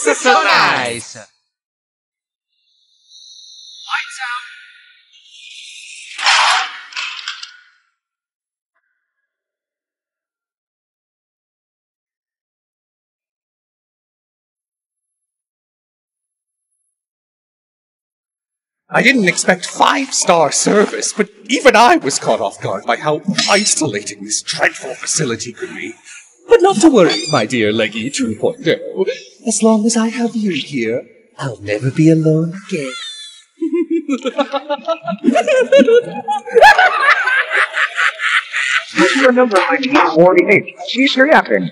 So nice! Lights out! I didn't expect 5-star service, but even I was caught off guard by how isolating this dreadful facility could be. But not to worry, my dear Leggy 2.0. As long as I have you here, I'll never be alone again. Your number 1948. Cease your yapping.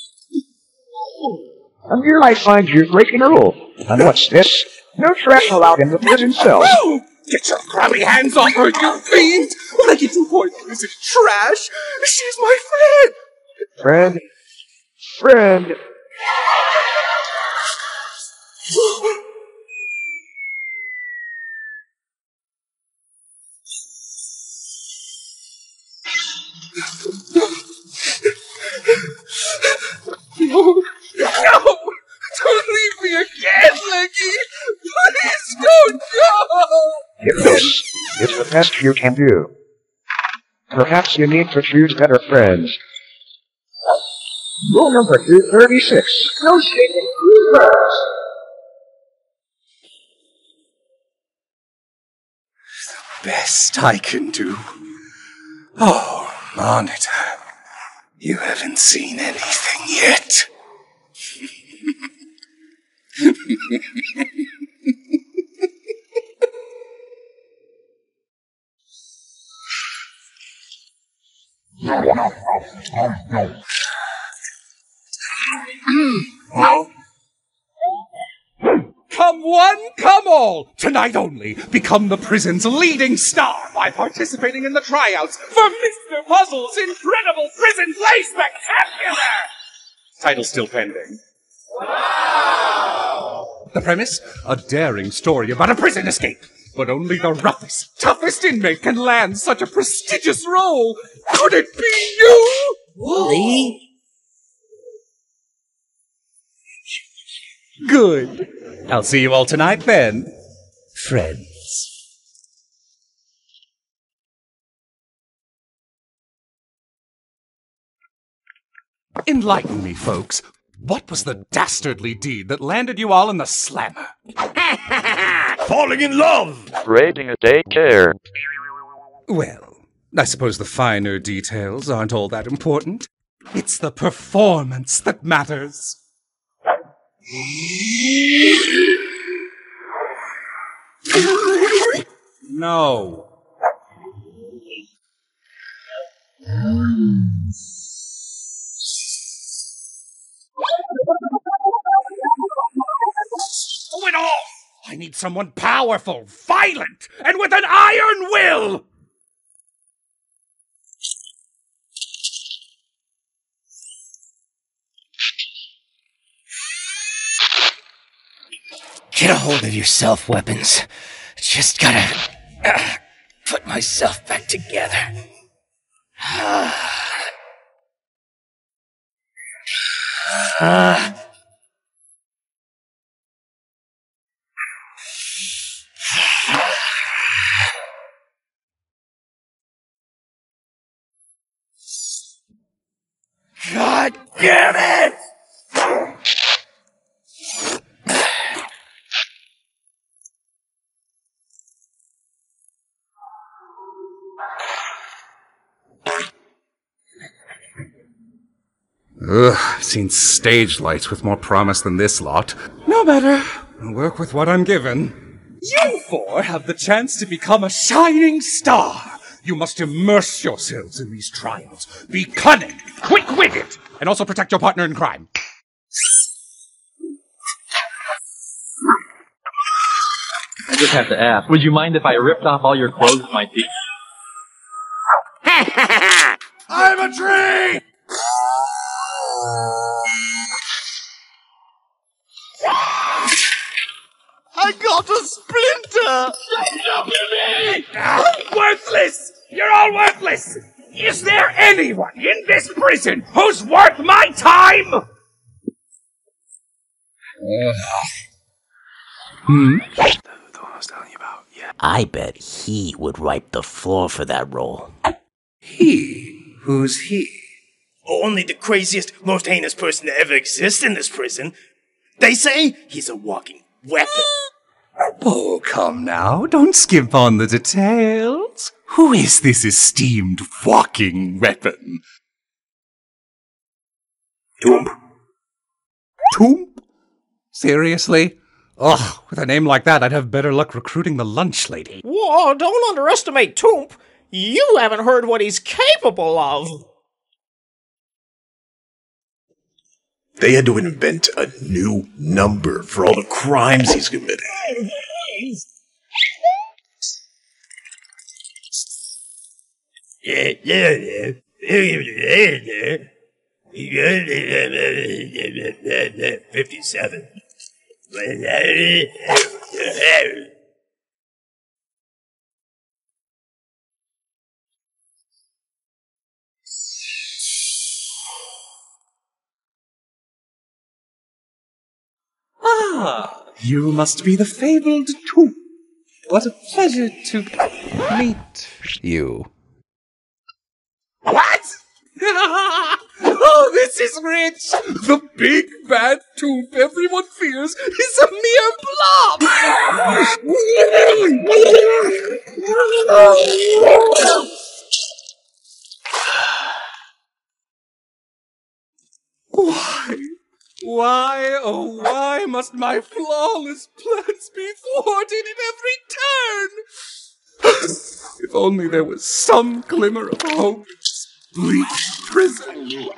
And your life finds you breaking a rule. And what's this? No trash allowed in the prison cell. Oh! Get your grubby hands off her, you fiend! Leggy 2.0 isn't trash! She's my friend! Friend. No! Don't leave me again, Leggy! Please don't go! If this is the best you can do, perhaps you need to choose better friends. Rule number 236. No shaking two friends. Best I can do. Oh, Monitor, you haven't seen anything yet. Come one, come all! Tonight only, become the prison's leading star by participating in the tryouts for Mr. Puzzle's Incredible Prison Play Spectacular! Title still pending. Wow! The premise? A daring story about a prison escape. But only the roughest, toughest inmate can land such a prestigious role. Could it be you? Wooly? Good. I'll see you all tonight then, friends. Enlighten me, folks. What was the dastardly deed that landed you all in the slammer? Falling in love! Raiding a daycare. Well, I suppose the finer details aren't all that important. It's the performance that matters. No. Throw it off! I need someone powerful, violent, and with an iron will! Get a hold of yourself, weapons. Just gotta put myself back together. God damn it! Ugh, I've seen stage lights with more promise than this lot. No matter. I'll work with what I'm given. You four have the chance to become a shining star. You must immerse yourselves in these trials. Be cunning, quick-witted, and also protect your partner in crime. I just have to ask, would you mind if I ripped off all your clothes with my teeth? I'm a tree! I got a splinter! Worthless! You're all worthless! Is there anyone in this prison who's worth my time? The one I was telling you about, yeah. I bet he would wipe the floor for that role. He? Who's he? Only the craziest, most heinous person to ever exist in this prison. They say he's a walking weapon. Oh, come now, don't skimp on the details. Who is this esteemed walking weapon? Toomp. Toomp? Seriously? Ugh, with a name like that, I'd have better luck recruiting the lunch lady. Whoa, don't underestimate Toomp. You haven't heard what he's capable of. They had to invent a new number for all the crimes he's committed. Yeah. 57. Ah, you must be the fabled Toomp. What a pleasure to meet you. What? Oh, this is rich! The big bad Toomp everyone fears is a mere blob! Why, oh why must my flawless plans be thwarted in every turn? If only there was some glimmer of hope in this bleak prison.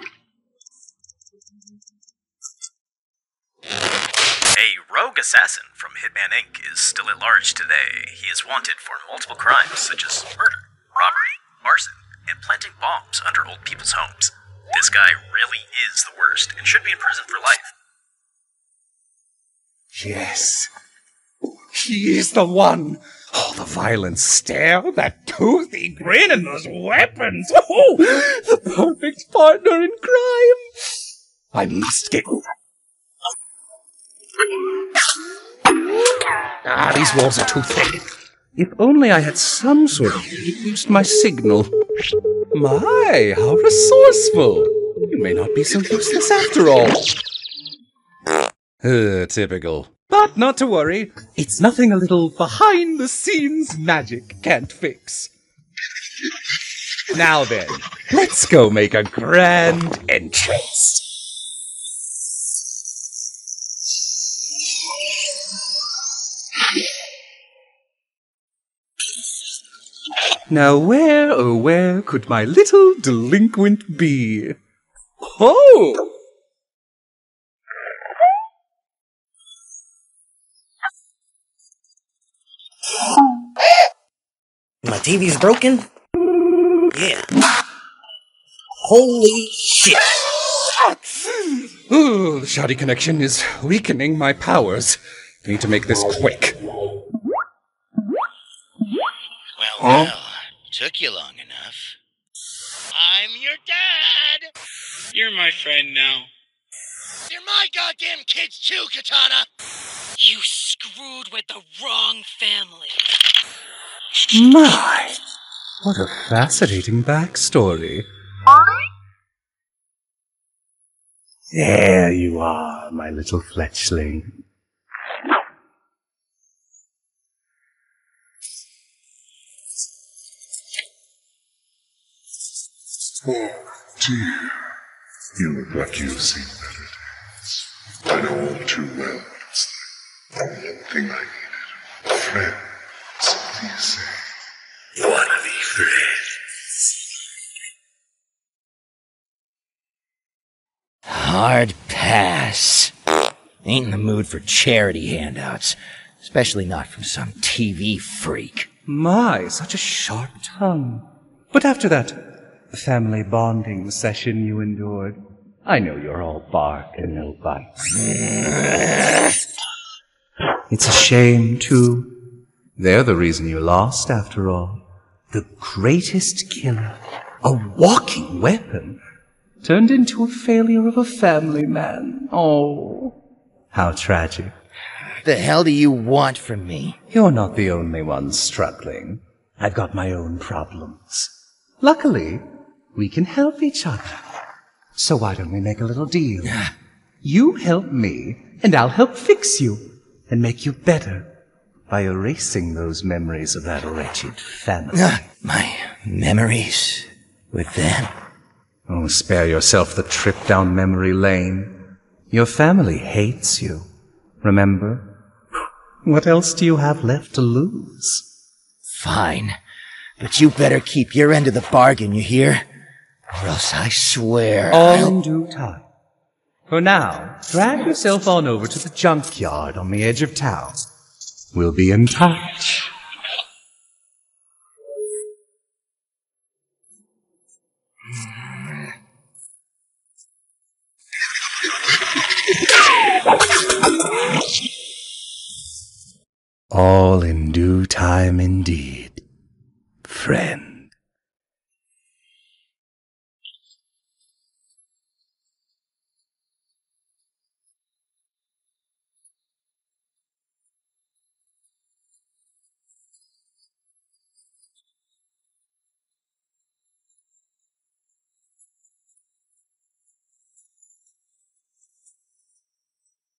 A rogue assassin from Hitman Inc. is still at large today. He is wanted for multiple crimes such as murder, robbery, arson, and planting bombs under old people's homes. This guy really is the worst and should be in prison for life. Yes, he is the one. Oh, the violent stare, that toothy grin, and those weapons. Oh, the perfect partner in crime. I must get... Ah, these walls are too thick. If only I had some sort of used my signal. My, how resourceful. You may not be so useless after all. Typical. But not to worry. It's nothing a little behind-the-scenes magic can't fix. Now then, let's go make a grand entrance. Now where, oh where, could my little delinquent be? Oh! My TV's broken? Yeah. Holy shit! Ooh, the shoddy connection is weakening my powers. I need to make this quick. Well, took you long enough. I'm your dad! You're my friend now. They're my goddamn kids too, Katana! You screwed with the wrong family. My, what a fascinating backstory. There you are, my little fletchling. Oh, dear. You look like you've seen better days. I know all too well what it's like. The one thing I needed. A friend. So what do you say? You wanna be friends? Hard pass. Ain't in the mood for charity handouts. Especially not from some TV freak. My, such a sharp tongue. But after that family bonding session you endured, I know you're all bark and no bite. It's a shame, too. They're the reason you lost, after all. The greatest killer, a walking weapon, turned into a failure of a family man. Oh, How tragic. The hell do you want from me? You're not the only one struggling. I've got my own problems. Luckily, we can help each other. So why don't we make a little deal? You help me, and I'll help fix you, and make you better by erasing those memories of that wretched family. My memories with them? Oh, spare yourself the trip down memory lane. Your family hates you. Remember? What else do you have left to lose? Fine. But you better keep your end of the bargain, you hear? Or else I swear All in due time. For now, drag yourself on over to the junkyard on the edge of town. We'll be in touch. All in due time indeed, friend.